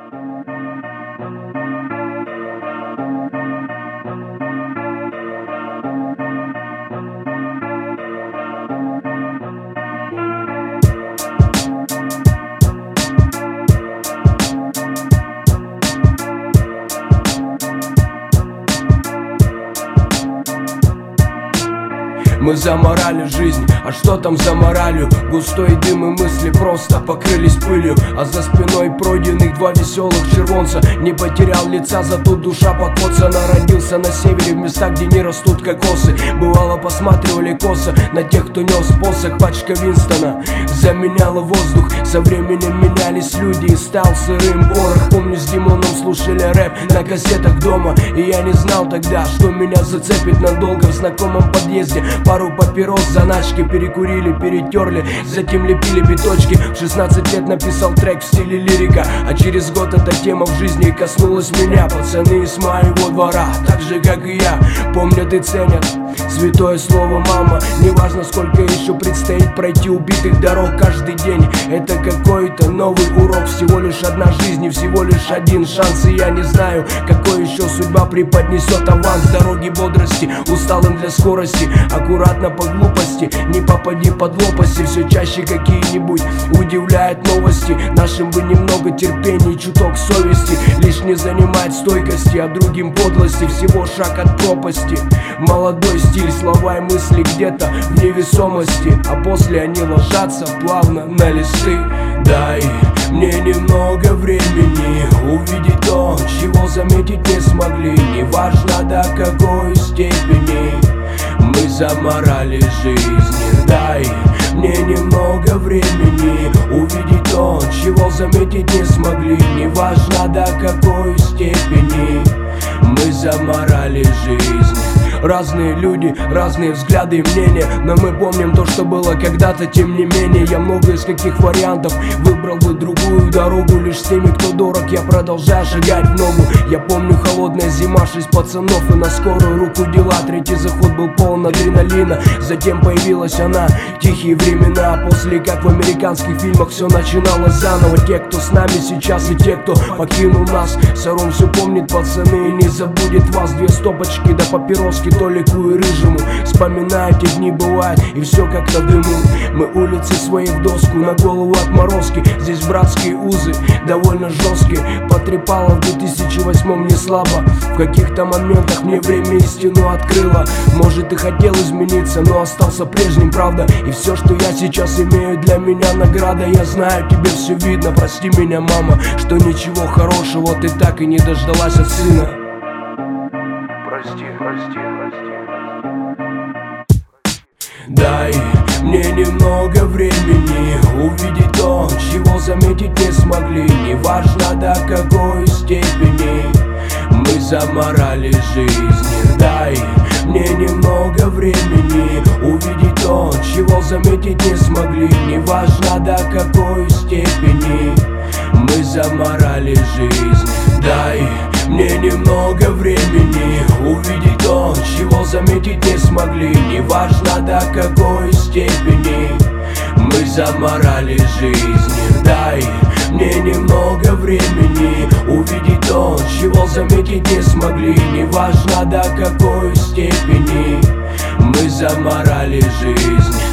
Мы заморали жизнь, а что там за моралью? Густой дым и мысли просто покрылись пылью, а за спиной пройденных два веселых червонца. Не потерял лица, зато душа покоцана. Родился на севере, в местах, где не растут кокосы. Бывало посматривали косо на тех, кто нес посох. Пачка Винстона заменяла воздух. Со временем менялись люди и стал сырым порох. Помню, с Димоном слушали рэп на кассетах дома, и я не знал тогда, что меня зацепит надолго. В знакомом подъезде пару папирос, заначки перекурили, перетерли, затем лепили биточки. В 16 лет написал трек в стиле лирика, а через год эта тема в жизни коснулась меня. Пацаны из моего двора, так же как и я, помнят и ценят святое слово мама. Неважно, сколько еще предстоит пройти убитых дорог. Каждый день это какой-то новый урок. Всего лишь одна жизнь и всего лишь один шанс. И я не знаю, какой еще судьба преподнесет аванс. Дороги бодрости, усталым для скорости, аккуратно по глупости, не попади под лопасти. Все чаще какие-нибудь удивляют новости. Нашим бы немного терпения и чуток совести. Лишь не занимать стойкости, а другим подлости. Всего шаг от пропасти. Молодой стиль, слова и мысли где-то в невесомости, а после они ложатся плавно на листы. Дай мне немного времени увидеть то, чего заметить не смогли. Неважно до какой степени мы заморали жизнь. Дай мне немного времени увидеть то, чего заметить не смогли. Неважно до какой степени мы заморали жизнь. Разные люди, разные взгляды и мнения, но мы помним то, что было когда-то. Тем не менее, я много из каких вариантов выбрал бы другую дорогу. Лишь с теми, кто дорог, я продолжаю шагать в ногу. Я помню холодная зима, 6 пацанов и на скорую руку дела. Третий заход был полон адреналина, затем появилась она, тихие времена. После как в американских фильмах все начиналось заново. Те, кто с нами сейчас, и те, кто покинул нас. Саром все помнит, пацаны, и не забудет вас. 2 стопочки до папироски Толику и Рыжему. Вспоминаю, те дни бывают, и все как-то в дыму. Мы улицы свои в доску, на голову отморозки. Здесь братские узы, довольно жесткие. Потрепало в 2008-м не слабо. В каких-то моментах мне время истину открыло. Может и хотел измениться, но остался прежним, правда. И все, что я сейчас имею, для меня награда. Я знаю, тебе все видно, прости меня, мама, что ничего хорошего ты так и не дождалась от сына. Прости, прости, прости. Дай мне немного времени увидеть то, чего заметить не смогли. Неважно до какой степени мы заморали жизнь. Дай мне немного времени увидеть то, чего заметить не смогли. Неважно до какой степени мы заморали жизнь. Дай мне немного времени увидеть то, чего заметить не смогли. Неважно до какой степени мы заморали жизнь. Дай мне немного времени увидеть то, чего заметить не смогли. Неважно до какой степени мы заморали жизнь.